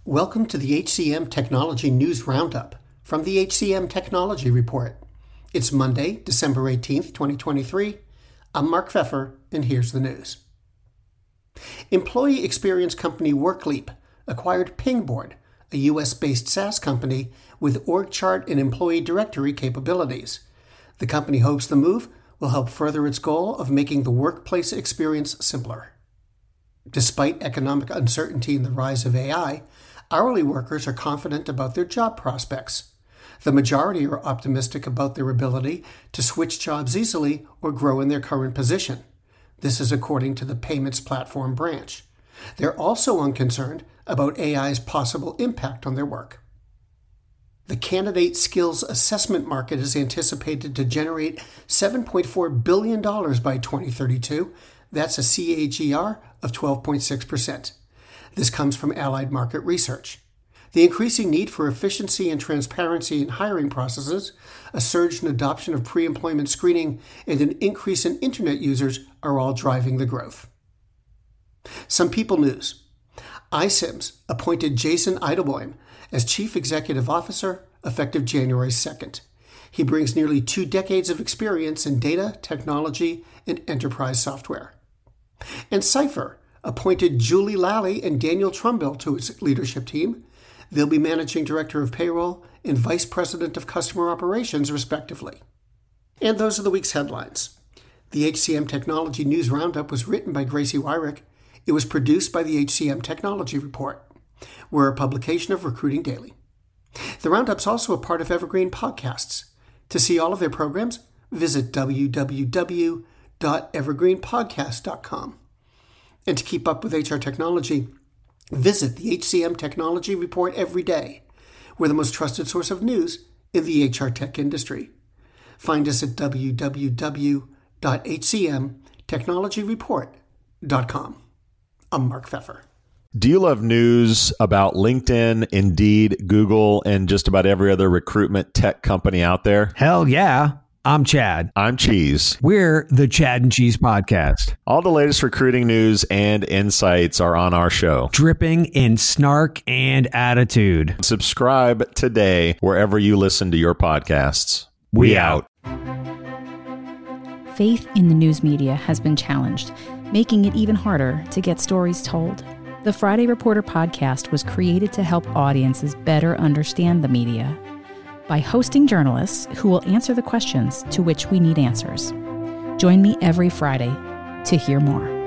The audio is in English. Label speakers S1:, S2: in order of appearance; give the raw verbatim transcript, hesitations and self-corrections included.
S1: Welcome to the H C M Technology News Roundup from the H C M Technology Report. It's Monday, December eighteenth, twenty twenty-three. I'm Mark Pfeffer, and here's the news. Employee experience company WorkLeap acquired Pingboard, a U S-based SaaS company with org chart and employee directory capabilities. The company hopes the move will help further its goal of making the workplace experience simpler. Despite economic uncertainty and the rise of A I, hourly workers are confident about their job prospects. The majority are optimistic about their ability to switch jobs easily or grow in their current position. This is according to the payments platform branch. They're also unconcerned about A I's possible impact on their work. The candidate skills assessment market is anticipated to generate seven point four billion dollars by twenty thirty-two. That's a C A G R of twelve point six percent. This comes from Allied Market Research. The increasing need for efficiency and transparency in hiring processes, a surge in adoption of pre-employment screening, and an increase in Internet users are all driving the growth. Some People News. iCIMS appointed Jason Edelboim as Chief Executive Officer effective January second. He brings nearly two decades of experience in data, technology, and enterprise software. And Cipher appointed Julie Lally and Daniel Trumbill to its leadership team. They'll be Managing Director of Payroll and Vice President of Customer Operations, respectively. And those are the week's headlines. The H C M Technology News Roundup was written by Gracie Wyrick. It was produced by the H C M Technology Report. We're a publication of Recruiting Daily. The Roundup's also a part of Evergreen Podcasts. To see all of their programs, visit w w w dot evergreen podcast dot com. And to keep up with H R technology, visit the H C M Technology Report every day. We're the most trusted source of news in the H R tech industry. Find us at w w w dot h c m technology report dot com. I'm Mark Pfeffer.
S2: Do you love news about LinkedIn, Indeed, Google, and just about every other recruitment tech company out there?
S3: Hell yeah. I'm Chad.
S2: I'm Cheese.
S3: We're the Chad and Cheese Podcast.
S2: All the latest recruiting news and insights are on our show.
S3: Dripping in snark and attitude.
S2: Subscribe today wherever you listen to your podcasts.
S3: We,
S2: we
S3: out.
S4: Faith in the news media has been challenged, making it even harder to get stories told. The Friday Reporter podcast was created to help audiences better understand the media by hosting journalists who will answer the questions to which we need answers. Join me every Friday to hear more.